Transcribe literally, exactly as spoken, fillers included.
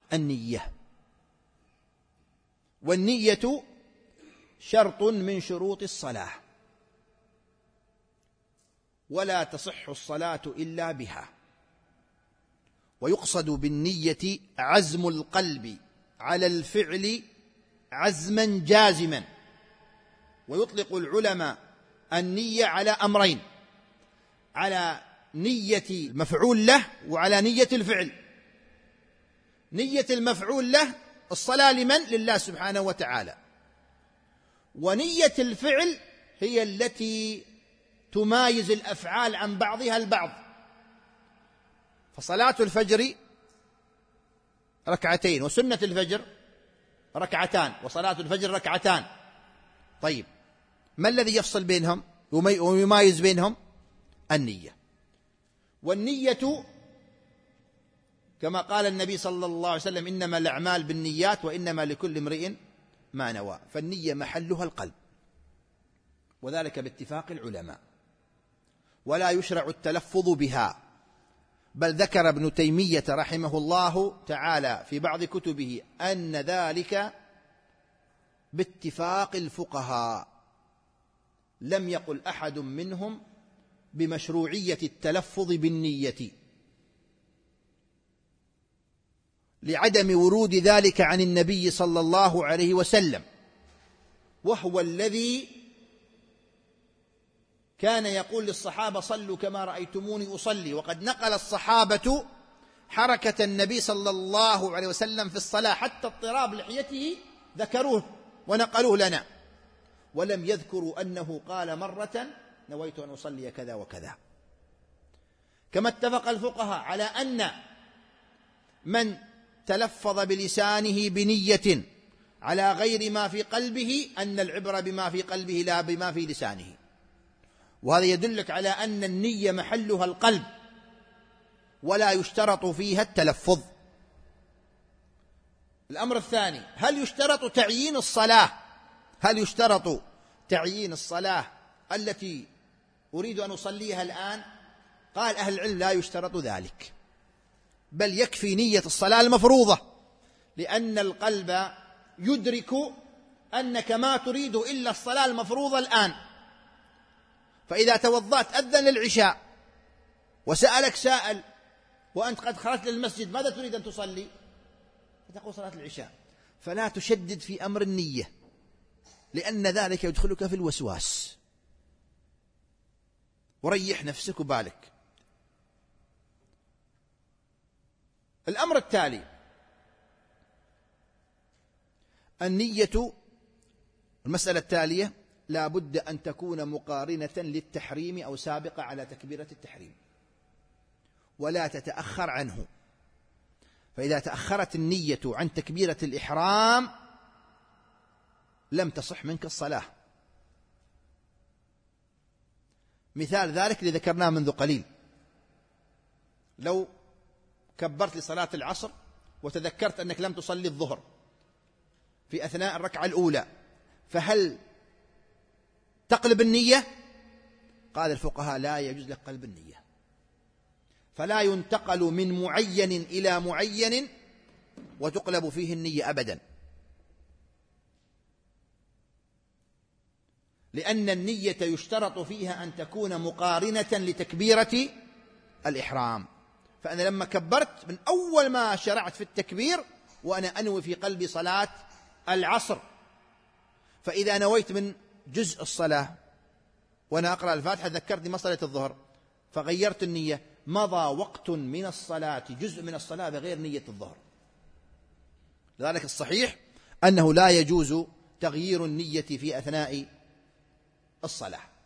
النية، والنية شرط من شروط الصلاة، ولا تصح الصلاة إلا بها. ويقصد بالنية عزم القلب على الفعل عزما جازما. ويطلق العلماء النية على أمرين: على نية المفعول له وعلى نية الفعل. نية المفعول له الصلاة لمن؟ لله سبحانه وتعالى. ونية الفعل هي التي تمايز الأفعال عن بعضها البعض. فصلاة الفجر ركعتين، وسنة الفجر ركعتان، وصلاة الفجر ركعتان. طيب، ما الذي يفصل بينهم ويمايز بينهم؟ النية. والنية كما قال النبي صلى الله عليه وسلم: إنما الأعمال بالنيات وإنما لكل امرئ ما نوى. فالنية محلها القلب، وذلك باتفاق العلماء، ولا يشرع التلفظ بها. بل ذكر ابن تيمية رحمه الله تعالى في بعض كتبه أن ذلك باتفاق الفقهاء، لم يقل أحد منهم بمشروعية التلفظ بالنية، لعدم ورود ذلك عن النبي صلى الله عليه وسلم، وهو الذي كان يقول للصحابة: صلوا كما رأيتموني أصلي. وقد نقل الصحابة حركة النبي صلى الله عليه وسلم في الصلاة، حتى اضطراب لحيته ذكروه ونقلوه لنا، ولم يذكروا أنه قال مرة: نويت أن أصلي كذا وكذا. كما اتفق الفقهاء على أن من تلفظ بلسانه بنية على غير ما في قلبه أن العبرة بما في قلبه لا بما في لسانه. وهذا يدلك على أن النية محلها القلب، ولا يشترط فيها التلفظ. الأمر الثاني: هل يشترط تعيين الصلاة؟ هل يشترط تعيين الصلاة التي أريد أن أصليها الآن؟ قال أهل العلم: لا يشترط ذلك، بل يكفي نية الصلاة المفروضة، لأن القلب يدرك أنك ما تريد إلا الصلاة المفروضة الآن. فإذا توضأت أذن للعشاء وسألك سائل وأنت قد خرجت للمسجد: ماذا تريد أن تصلي؟ فتقول: صلاة العشاء. فلا تشدد في أمر النية، لأن ذلك يدخلك في الوسواس، وريح نفسك وبالك. الأمر التالي: النية، المسألة التالية: لا بد أن تكون مقارنة للتحريم أو سابقة على تكبيرة التحريم، ولا تتأخر عنه. فإذا تأخرت النية عن تكبيرة الإحرام لم تصح منك الصلاة. مثال ذلك اللي ذكرناه منذ قليل: لو كبرت لصلاة العصر وتذكرت أنك لم تصلي الظهر في أثناء الركعة الأولى، فهل تقلب النية؟ قال الفقهاء: لا يجوز لك قلب النية. فلا ينتقل من معين إلى معين وتقلب فيه النية أبدا، لأن النية يشترط فيها أن تكون مقارنة لتكبيرة الإحرام. فأنا لما كبرت من أول ما شرعت في التكبير وأنا أنوي في قلبي صلاة العصر، فإذا نويت من جزء الصلاة وأنا أقرأ الفاتحة ذكرتني ما صليت الظهر فغيرت النية، مضى وقت من الصلاة، جزء من الصلاة بغير نية الظهر. لذلك الصحيح أنه لا يجوز تغيير النية في أثناء الصلاة.